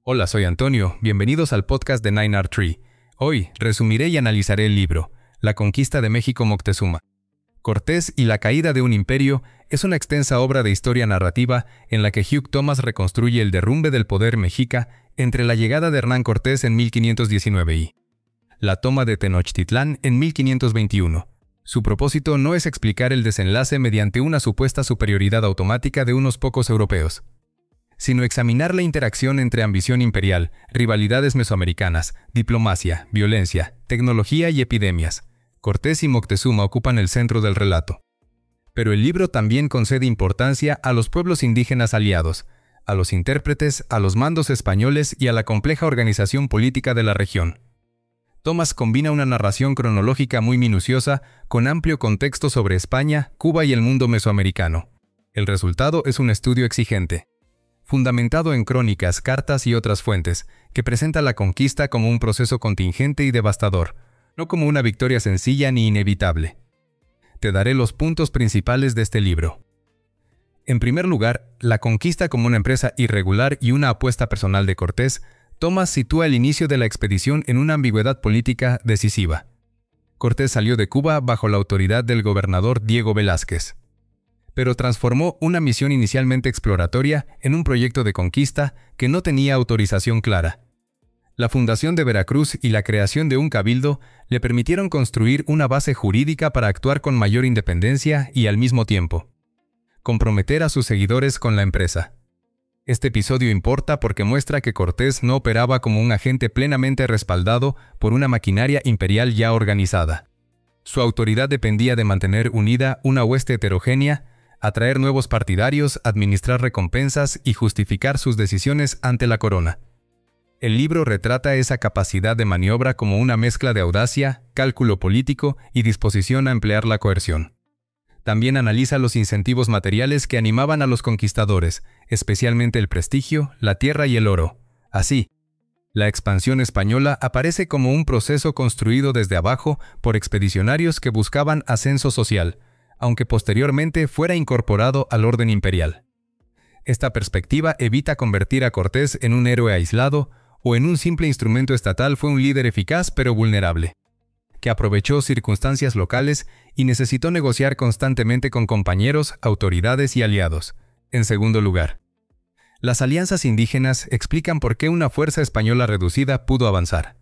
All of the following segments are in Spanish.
Hola, soy Antonio, bienvenidos al podcast de 9R Tree. Hoy resumiré y analizaré el libro, La conquista de México Moctezuma. Cortés y la caída de un imperio es una extensa obra de historia narrativa en la que Hugh Thomas reconstruye el derrumbe del poder mexica entre la llegada de Hernán Cortés en 1519 y la toma de Tenochtitlán en 1521. Su propósito no es explicar el desenlace mediante una supuesta superioridad automática de unos pocos europeos, sino examinar la interacción entre ambición imperial, rivalidades mesoamericanas, diplomacia, violencia, tecnología y epidemias. Cortés y Moctezuma ocupan el centro del relato. Pero el libro también concede importancia a los pueblos indígenas aliados, a los intérpretes, a los mandos españoles y a la compleja organización política de la región. Thomas combina una narración cronológica muy minuciosa con amplio contexto sobre España, Cuba y el mundo mesoamericano. El resultado es un estudio exigente, fundamentado en crónicas, cartas y otras fuentes, que presenta la conquista como un proceso contingente y devastador, no como una victoria sencilla ni inevitable. Te daré los puntos principales de este libro. En primer lugar, la conquista como una empresa irregular y una apuesta personal de Cortés. Thomas sitúa el inicio de la expedición en una ambigüedad política decisiva. Cortés salió de Cuba bajo la autoridad del gobernador Diego Velázquez, pero transformó una misión inicialmente exploratoria en un proyecto de conquista que no tenía autorización clara. La fundación de Veracruz y la creación de un cabildo le permitieron construir una base jurídica para actuar con mayor independencia y, al mismo tiempo, comprometer a sus seguidores con la empresa. Este episodio importa porque muestra que Cortés no operaba como un agente plenamente respaldado por una maquinaria imperial ya organizada. Su autoridad dependía de mantener unida una hueste heterogénea, atraer nuevos partidarios, administrar recompensas y justificar sus decisiones ante la corona. El libro retrata esa capacidad de maniobra como una mezcla de audacia, cálculo político y disposición a emplear la coerción. También analiza los incentivos materiales que animaban a los conquistadores, especialmente el prestigio, la tierra y el oro. Así, la expansión española aparece como un proceso construido desde abajo por expedicionarios que buscaban ascenso social, aunque posteriormente fuera incorporado al orden imperial. Esta perspectiva evita convertir a Cortés en un héroe aislado o en un simple instrumento estatal. Fue un líder eficaz pero vulnerable, que aprovechó circunstancias locales y necesitó negociar constantemente con compañeros, autoridades y aliados. En segundo lugar, las alianzas indígenas explican por qué una fuerza española reducida pudo avanzar.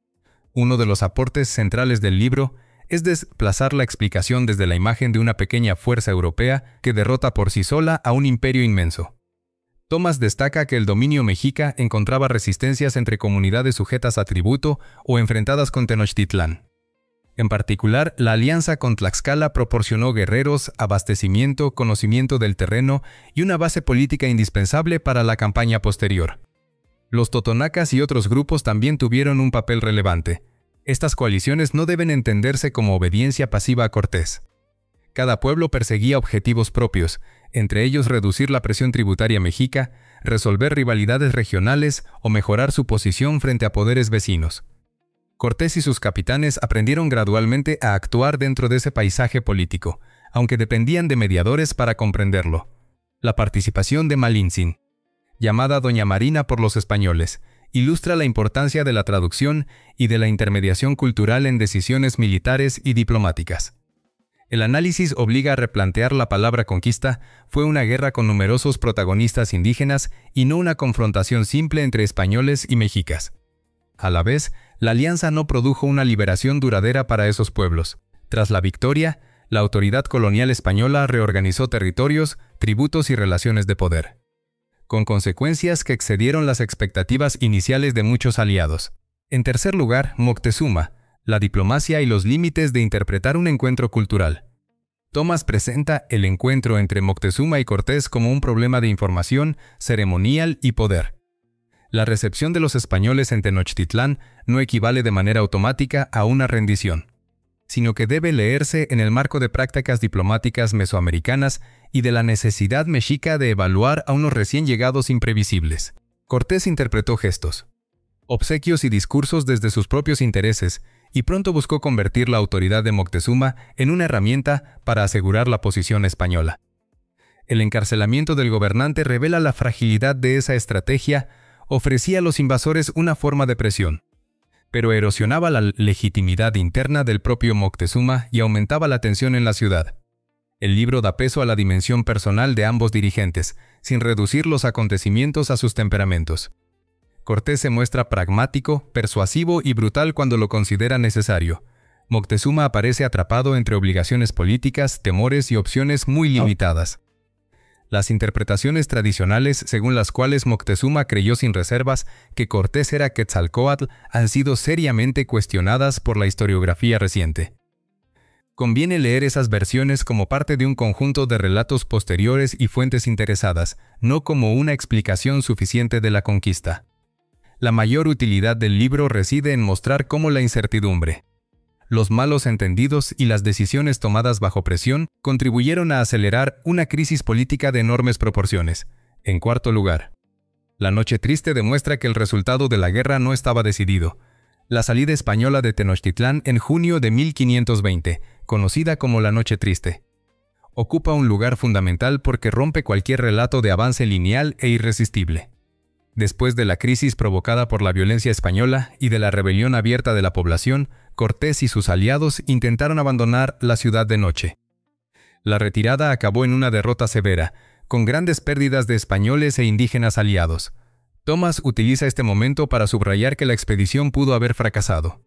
Uno de los aportes centrales del libro es desplazar la explicación desde la imagen de una pequeña fuerza europea que derrota por sí sola a un imperio inmenso. Thomas destaca que el dominio mexica encontraba resistencias entre comunidades sujetas a tributo o enfrentadas con Tenochtitlán. En particular, la alianza con Tlaxcala proporcionó guerreros, abastecimiento, conocimiento del terreno y una base política indispensable para la campaña posterior. Los totonacas y otros grupos también tuvieron un papel relevante. Estas coaliciones no deben entenderse como obediencia pasiva a Cortés. Cada pueblo perseguía objetivos propios, entre ellos reducir la presión tributaria mexica, resolver rivalidades regionales o mejorar su posición frente a poderes vecinos. Cortés y sus capitanes aprendieron gradualmente a actuar dentro de ese paisaje político, aunque dependían de mediadores para comprenderlo. La participación de Malintzin, llamada Doña Marina por los españoles, ilustra la importancia de la traducción y de la intermediación cultural en decisiones militares y diplomáticas. El análisis obliga a replantear la palabra conquista. Fue una guerra con numerosos protagonistas indígenas y no una confrontación simple entre españoles y mexicas. A la vez, la alianza no produjo una liberación duradera para esos pueblos. Tras la victoria, la autoridad colonial española reorganizó territorios, tributos y relaciones de poder, con consecuencias que excedieron las expectativas iniciales de muchos aliados. En tercer lugar, Moctezuma, la diplomacia y los límites de interpretar un encuentro cultural. Thomas presenta el encuentro entre Moctezuma y Cortés como un problema de información, ceremonial y poder. La recepción de los españoles en Tenochtitlán no equivale de manera automática a una rendición, sino que debe leerse en el marco de prácticas diplomáticas mesoamericanas y de la necesidad mexica de evaluar a unos recién llegados imprevisibles. Cortés interpretó gestos, obsequios y discursos desde sus propios intereses y pronto buscó convertir la autoridad de Moctezuma en una herramienta para asegurar la posición española. El encarcelamiento del gobernante revela la fragilidad de esa estrategia, ofrecía a los invasores una forma de presión, pero erosionaba la legitimidad interna del propio Moctezuma y aumentaba la tensión en la ciudad. El libro da peso a la dimensión personal de ambos dirigentes, sin reducir los acontecimientos a sus temperamentos. Cortés se muestra pragmático, persuasivo y brutal cuando lo considera necesario. Moctezuma aparece atrapado entre obligaciones políticas, temores y opciones muy limitadas. Las interpretaciones tradicionales según las cuales Moctezuma creyó sin reservas que Cortés era Quetzalcóatl han sido seriamente cuestionadas por la historiografía reciente. Conviene leer esas versiones como parte de un conjunto de relatos posteriores y fuentes interesadas, no como una explicación suficiente de la conquista. La mayor utilidad del libro reside en mostrar cómo la incertidumbre, los malos entendidos y las decisiones tomadas bajo presión contribuyeron a acelerar una crisis política de enormes proporciones. En cuarto lugar, La Noche Triste demuestra que el resultado de la guerra no estaba decidido. La salida española de Tenochtitlán en junio de 1520, conocida como La Noche Triste, ocupa un lugar fundamental porque rompe cualquier relato de avance lineal e irresistible. Después de la crisis provocada por la violencia española y de la rebelión abierta de la población, Cortés y sus aliados intentaron abandonar la ciudad de noche. La retirada acabó en una derrota severa, con grandes pérdidas de españoles e indígenas aliados. Tomás utiliza este momento para subrayar que la expedición pudo haber fracasado.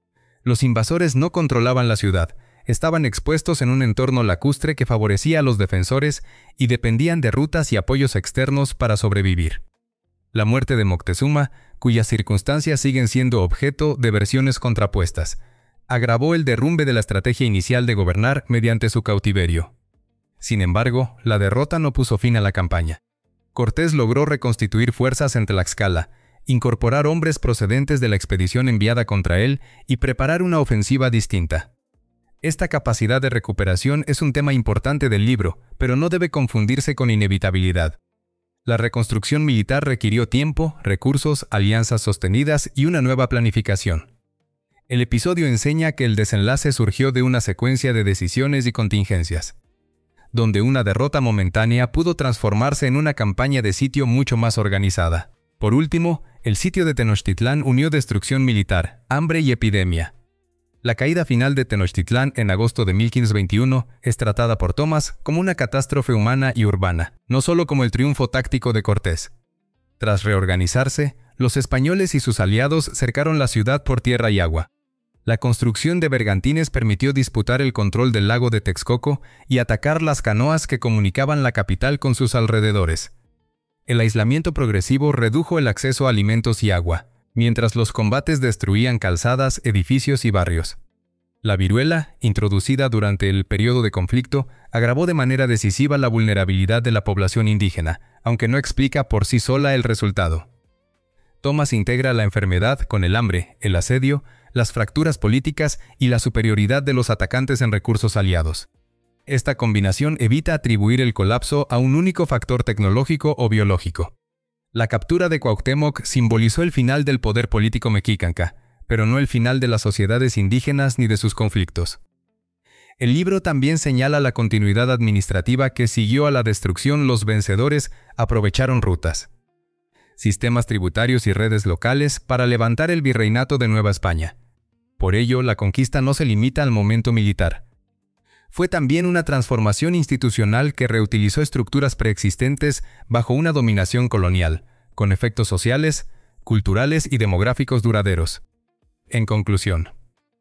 Los invasores no controlaban la ciudad, estaban expuestos en un entorno lacustre que favorecía a los defensores y dependían de rutas y apoyos externos para sobrevivir. La muerte de Moctezuma, cuyas circunstancias siguen siendo objeto de versiones contrapuestas, agravó el derrumbe de la estrategia inicial de gobernar mediante su cautiverio. Sin embargo, la derrota no puso fin a la campaña. Cortés logró reconstituir fuerzas en Tlaxcala, incorporar hombres procedentes de la expedición enviada contra él y preparar una ofensiva distinta. Esta capacidad de recuperación es un tema importante del libro, pero no debe confundirse con inevitabilidad. La reconstrucción militar requirió tiempo, recursos, alianzas sostenidas y una nueva planificación. El episodio enseña que el desenlace surgió de una secuencia de decisiones y contingencias, donde una derrota momentánea pudo transformarse en una campaña de sitio mucho más organizada. Por último, el sitio de Tenochtitlán unió destrucción militar, hambre y epidemia. La caída final de Tenochtitlán en agosto de 1521 es tratada por Tomás como una catástrofe humana y urbana, no solo como el triunfo táctico de Cortés. Tras reorganizarse, los españoles y sus aliados cercaron la ciudad por tierra y agua. La construcción de bergantines permitió disputar el control del lago de Texcoco y atacar las canoas que comunicaban la capital con sus alrededores. El aislamiento progresivo redujo el acceso a alimentos y agua, mientras los combates destruían calzadas, edificios y barrios. La viruela, introducida durante el periodo de conflicto, agravó de manera decisiva la vulnerabilidad de la población indígena, aunque no explica por sí sola el resultado. Tomás integra la enfermedad con el hambre, el asedio, las fracturas políticas y la superioridad de los atacantes en recursos aliados. Esta combinación evita atribuir el colapso a un único factor tecnológico o biológico. La captura de Cuauhtémoc simbolizó el final del poder político mexicanca, pero no el final de las sociedades indígenas ni de sus conflictos. El libro también señala la continuidad administrativa que siguió a la destrucción. Los vencedores aprovecharon rutas, sistemas tributarios y redes locales para levantar el virreinato de Nueva España. Por ello, la conquista no se limita al momento militar. Fue también una transformación institucional que reutilizó estructuras preexistentes bajo una dominación colonial, con efectos sociales, culturales y demográficos duraderos. En conclusión,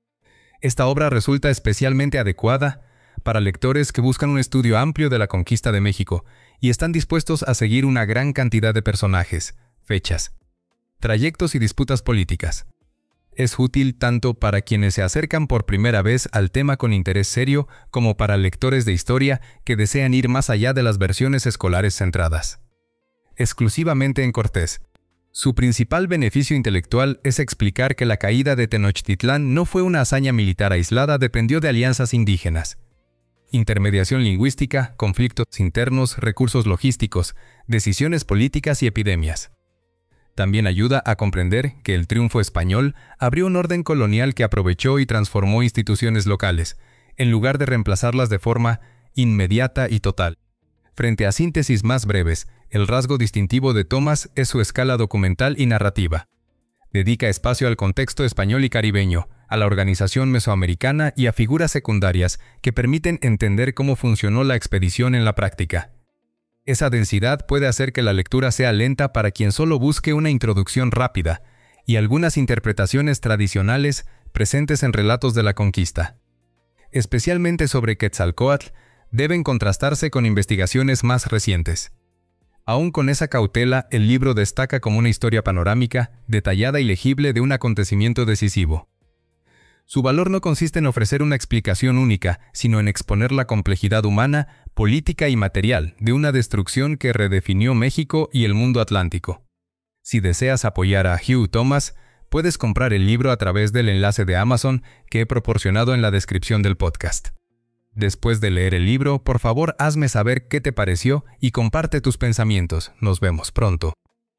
esta obra resulta especialmente adecuada para lectores que buscan un estudio amplio de la conquista de México y están dispuestos a seguir una gran cantidad de personajes, fechas, trayectos y disputas políticas. Es útil tanto para quienes se acercan por primera vez al tema con interés serio como para lectores de historia que desean ir más allá de las versiones escolares centradas exclusivamente en Cortés. Su principal beneficio intelectual es explicar que la caída de Tenochtitlán no fue una hazaña militar aislada, dependió de alianzas indígenas, intermediación lingüística, conflictos internos, recursos logísticos, decisiones políticas y epidemias. También ayuda a comprender que el triunfo español abrió un orden colonial que aprovechó y transformó instituciones locales, en lugar de reemplazarlas de forma inmediata y total. Frente a síntesis más breves, el rasgo distintivo de Thomas es su escala documental y narrativa. Dedica espacio al contexto español y caribeño, a la organización mesoamericana y a figuras secundarias que permiten entender cómo funcionó la expedición en la práctica. Esa densidad puede hacer que la lectura sea lenta para quien solo busque una introducción rápida y algunas interpretaciones tradicionales presentes en relatos de la conquista. Especialmente sobre Quetzalcóatl, deben contrastarse con investigaciones más recientes. Aún con esa cautela, el libro destaca como una historia panorámica, detallada y legible de un acontecimiento decisivo. Su valor no consiste en ofrecer una explicación única, sino en exponer la complejidad humana, política y material de una destrucción que redefinió México y el mundo atlántico. Si deseas apoyar a Hugh Thomas, puedes comprar el libro a través del enlace de Amazon que he proporcionado en la descripción del podcast. Después de leer el libro, por favor hazme saber qué te pareció y comparte tus pensamientos. Nos vemos pronto.